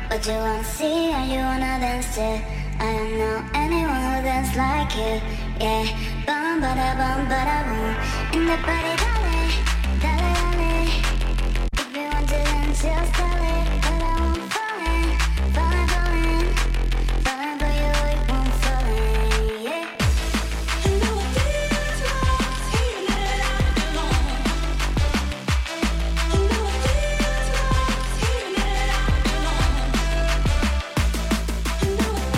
What you wanna see and you wanna dance to? I don't know anyone who dance like you. Yeah, bum bada boom. In the party, dale, dale, dale. If you want to dance, just tell it. But I won't falling, falling, but you won't falling. Yeah. You know what feels like healing it out alone. You know what feels like healing it out alone. You know what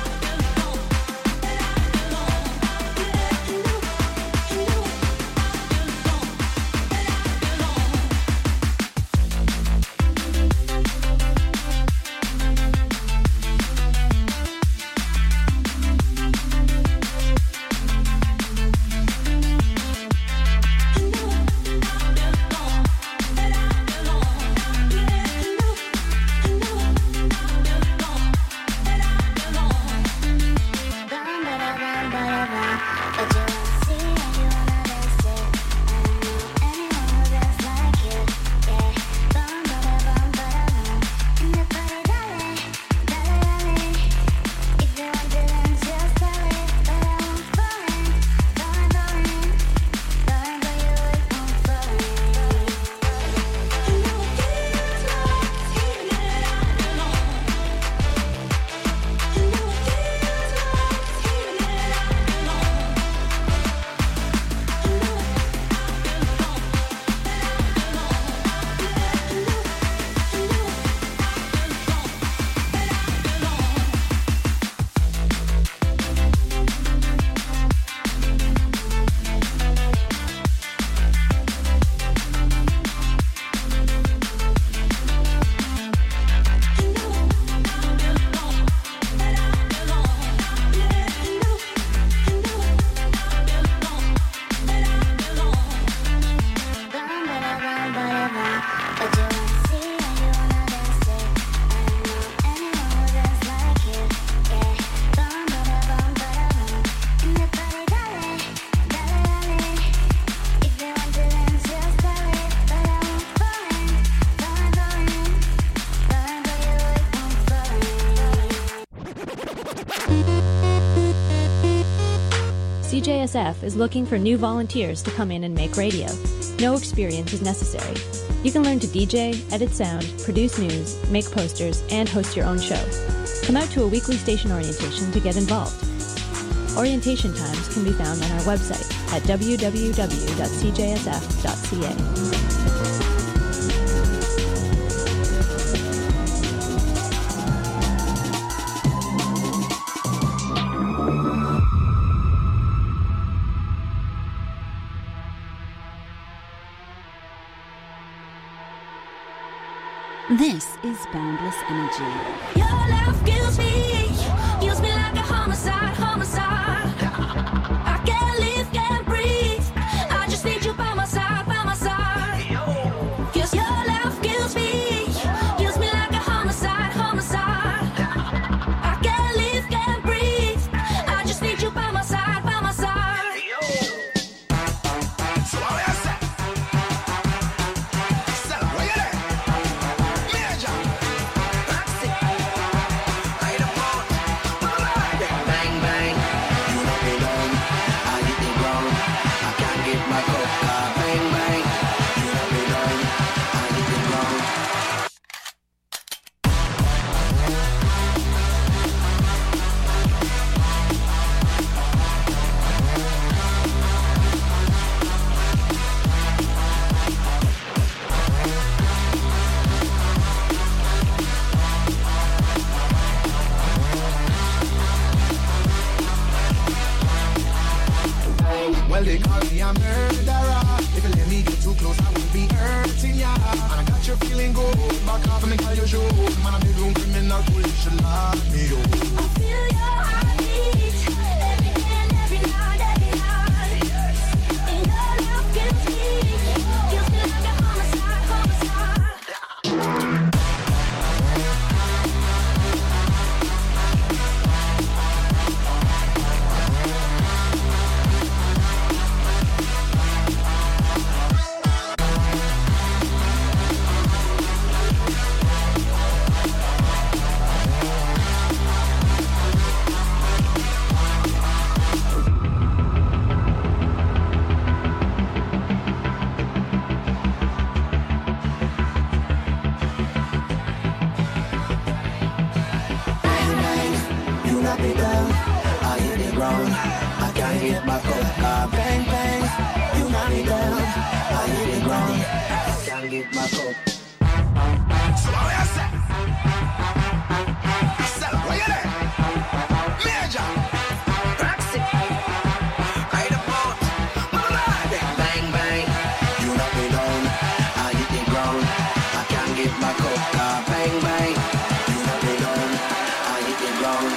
CJSF is looking for new volunteers to come in and make radio. No experience is necessary. You can learn to DJ, edit sound, produce news, make posters, and host your own show. Come out to a weekly station orientation to get involved. Orientation times can be found on our website at www.cjsf.ca. This is Boundless Energy. Your love kills me like a homicide. I can't live, can't breathe. I just need you by my side. 'Cause your love kills me like a homicide. I can't live, can't breathe. I just need you by my side. Well, they call me a murderer. If you let me get too close, I will be hurting ya. And I got you feeling good. Back off and call your show. Man, I'm bedroom criminal, police should lock me up. I feel your heartbeat every day and every night. And your love kills me like a homicide. hit the ground. I can't get back up. So what you say? Sell, where you there? Major. Roxy, ride a boat. Bang bang, you knock me down. I hit the ground. I can't get back up. Bang bang, you knock me down. I hit the ground.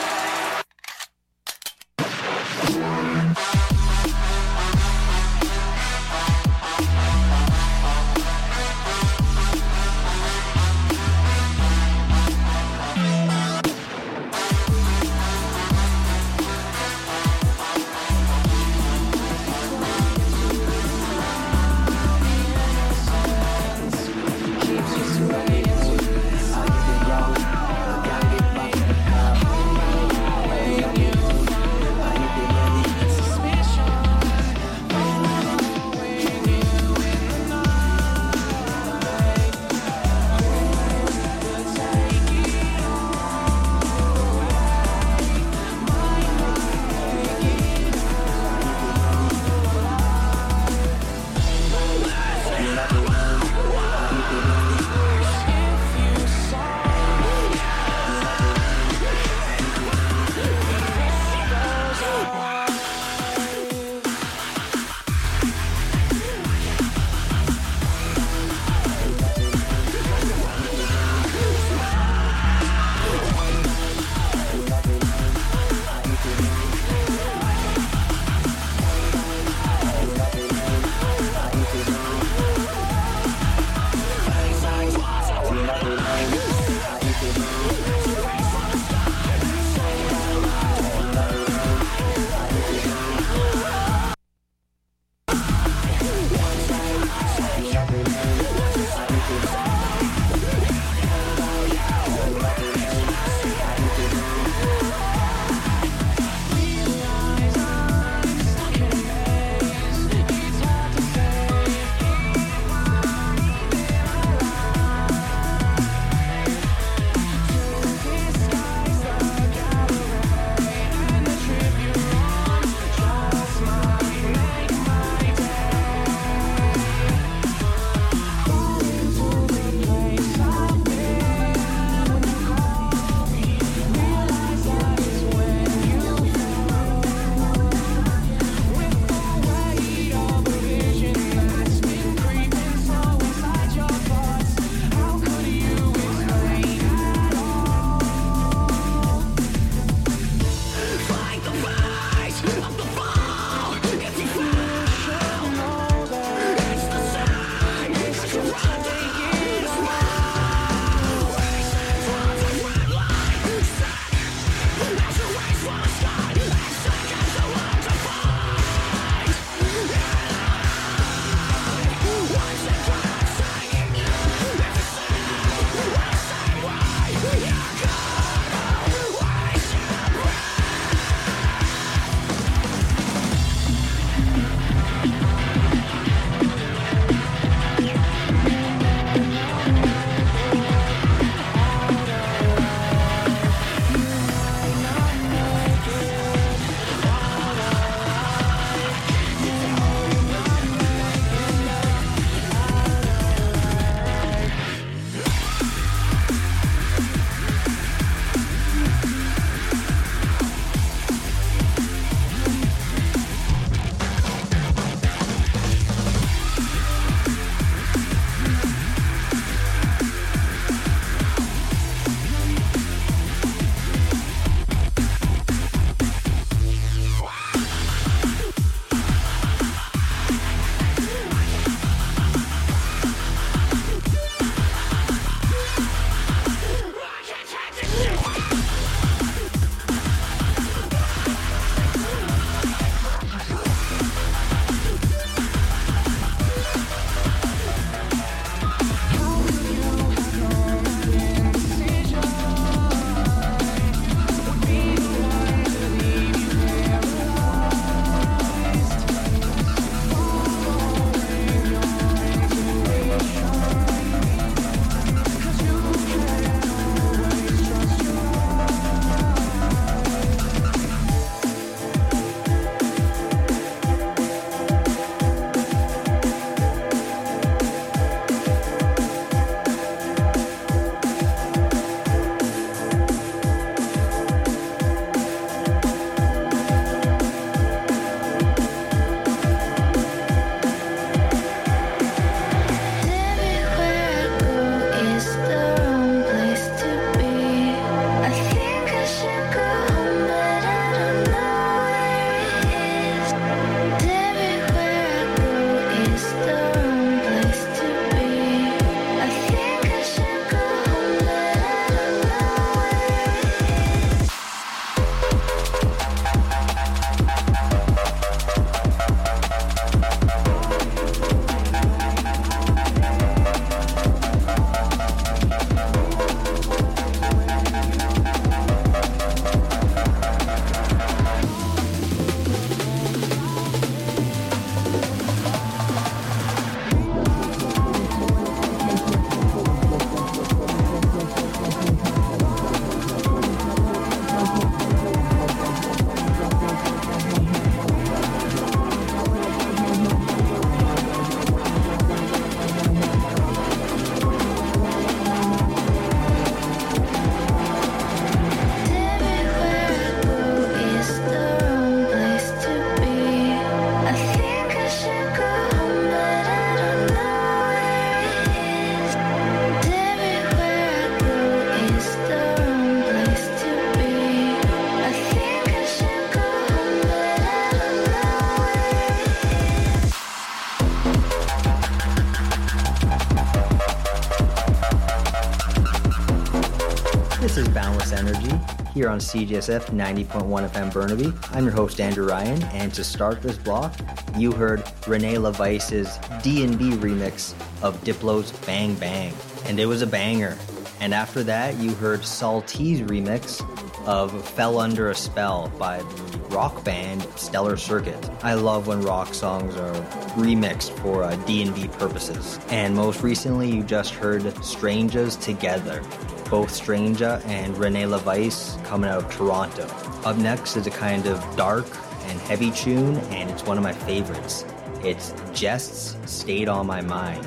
This is Boundless Energy here on CJSF 90.1 FM Burnaby. I'm your host Andrew Ryan, and to start this block, you heard Renee LaVice's D&B remix of Diplo's Bang Bang, and it was a banger. And after that, you heard Salty's remix of Fell Under a Spell by the rock band Stellar Circuit. I love when rock songs are remixed for D&B purposes. And most recently, you just heard Strangers Together, both Stranja and Renee LaVice coming out of Toronto. Up next is a kind of dark and heavy tune, and it's one of my favorites. It's Jests Stayed on My Mind.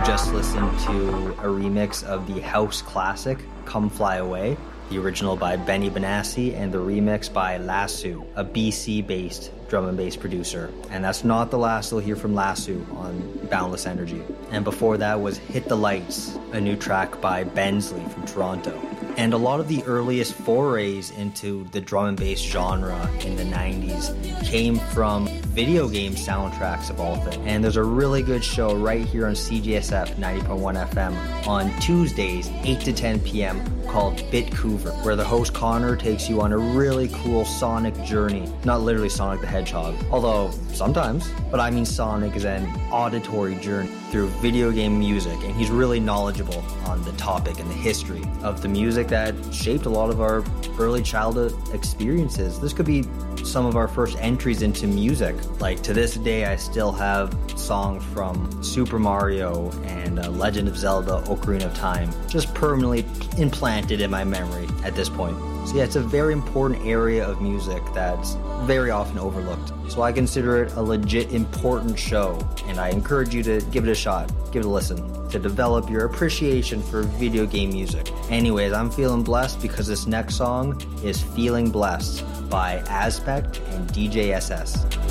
just listened to a remix of the house classic, Come Fly Away, the original by Benny Benassi and the remix by Lasso, a BC-based drum and bass producer. And that's not the last you'll hear from Lasso on Boundless Energy. And before that was Hit the Lights, a new track by Bensley from Toronto. And a lot of the earliest forays into the drum and bass genre in the 90s came from video game soundtracks of all things. And there's a really good show right here on CJSF 90.1 FM on Tuesdays, 8 to 10 p.m. called Bitcouver, where the host Connor takes you on a really cool sonic journey. Not literally Sonic the Hedgehog, although sometimes, but I mean Sonic is an auditory journey through video game music, and he's really knowledgeable on the topic and the history of the music that shaped a lot of our early childhood experiences. This could be some of our first entries into music. Like, to this day, I still have songs from Super Mario and Legend of Zelda Ocarina of Time just permanently implanted in my memory at this point. So yeah, it's a very important area of music that's very often overlooked. So I consider it a legit important show, and I encourage you to give it a shot, give it a listen, to develop your appreciation for video game music. Anyways, I'm feeling blessed because this next song is Feeling Blessed by Aspect and DJ SS.